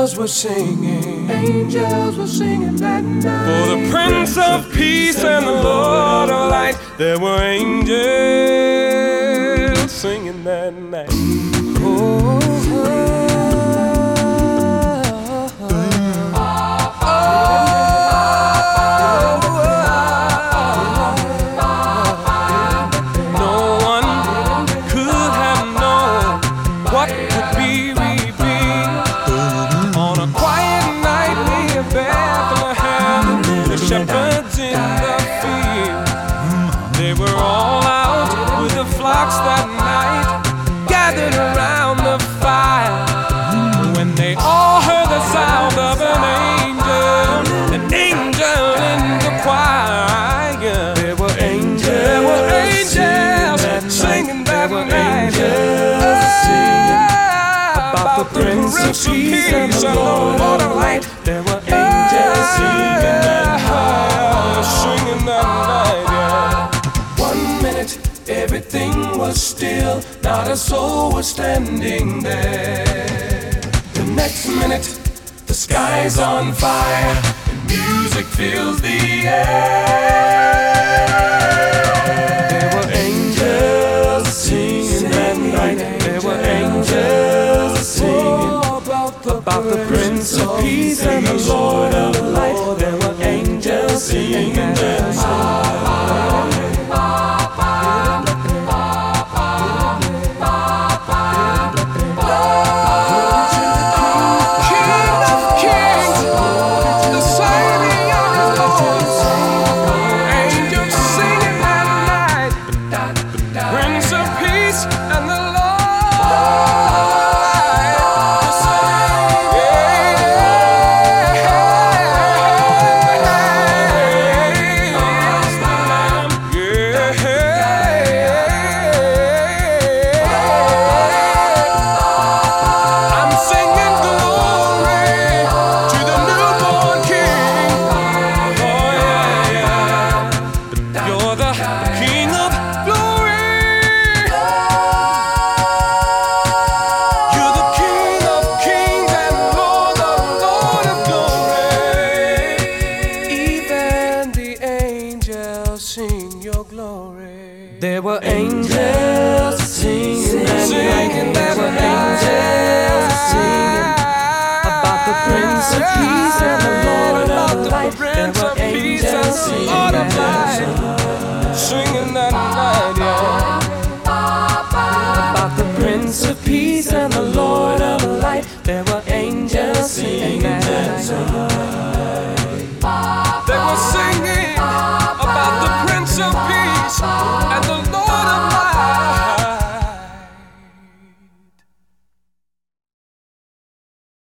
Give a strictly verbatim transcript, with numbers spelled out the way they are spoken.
angels were singing. Angels were singing that night. For the Prince of Peace and the Lord of Light, there were angels singing that night. Oh, shepherds in the field, they were all out with the flocks that night, gathered around the fire. When they all heard the sound of an angel, an angel in the choir. There were angels, there were angels singing that night, singing about the Prince of Peace and the Lord of Light. There were angels singing that singing that night, yeah. One minute, everything was still, not a soul was standing there. The next minute, the sky's on fire, and music fills the air. There were angels singing that night. There were angels singing about the, about the Prince of Peace and the Lord of Light. There were angels singing that song. Sing your glory. There were angels singing that night. There were angels singing about the Prince of Peace and the Lord of Light. There were angels singing that night, singing that night, yeah. About the Prince of Peace and the Lord of Light. There were angels singing that night. They were singing about the Prince of Peace and the Lord